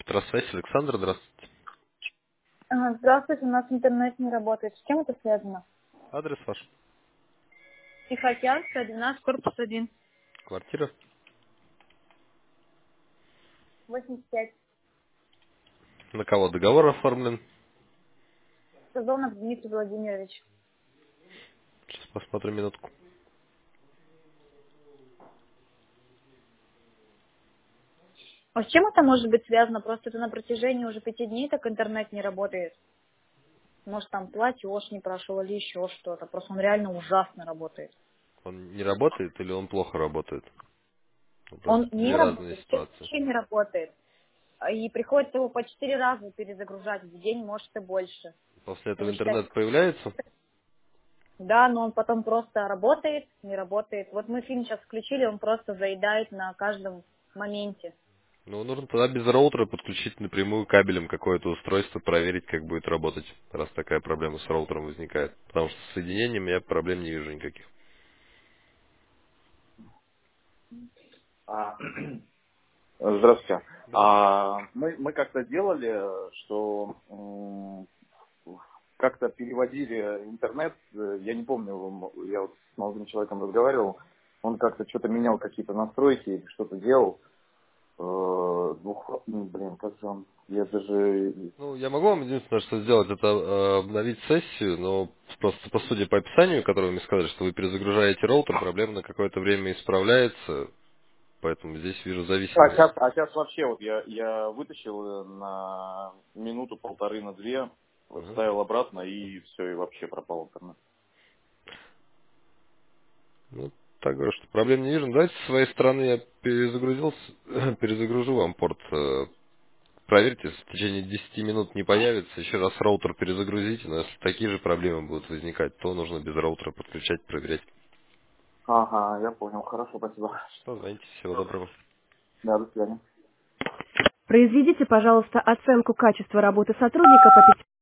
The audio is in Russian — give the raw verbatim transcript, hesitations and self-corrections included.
Здравствуйте, Александр, здравствуйте. А, Здравствуйте, у нас интернет не работает. С чем это связано? Адрес ваш, Тихоокеанская, двенадцать, корпус один, квартира. восемьдесят пять. На кого договор оформлен? Сазонов Дмитрий Владимирович. Сейчас посмотрим минутку. А с чем это может быть связано? Просто это на протяжении уже пяти дней так интернет не работает. Может, там платеж не прошел или еще что-то. Просто он реально ужасно работает. Он не работает или он плохо работает? Это Он не две разные работает, ситуации. вообще не работает. А, И приходится его по четыре раза перезагружать в день, может и больше. После этого Вы считаете? интернет появляется? Да, но он потом просто работает, не работает. Вот мы фильм сейчас включили, он просто заедает на каждом моменте. Ну, нужно тогда без роутера подключить напрямую кабелем какое-то устройство, проверить, как будет работать, раз такая проблема с роутером возникает. Потому что с соединением я проблем не вижу никаких. А, Здравствуйте. Здравствуйте. А, мы, мы как-то делали, что м, как-то переводили интернет, э, я не помню, м, я вот с молодым человеком разговаривал, он как-то что-то менял какие-то настройки или что-то делал. Э, двух, ну, блин, как же он, я даже... Ну, я могу вам единственное, что сделать, это э, обновить сессию, но просто по сути по описанию, которое вы мне сказали, что вы перезагружаете роутер, проблема на какое-то время исправляется, поэтому здесь вижу А зависимость. сейчас, а сейчас вообще вот я, я вытащил э, на минуту, полторы, на две, вот Мгм. вставил обратно и все, и вообще пропал интернет. Ну, так говорю, что проблем не вижу. Давайте с своей стороны я перезагрузился, перезагружу вам порт. э, Проверьте, в течение десяти минут не появится. Еще раз роутер перезагрузите, но если такие же проблемы будут возникать, то нужно без роутера подключать, проверять. Ага, я понял, хорошо, спасибо. Что, звоните, всего доброго. Да, до свидания. Произведите, пожалуйста, оценку качества работы сотрудника по пяти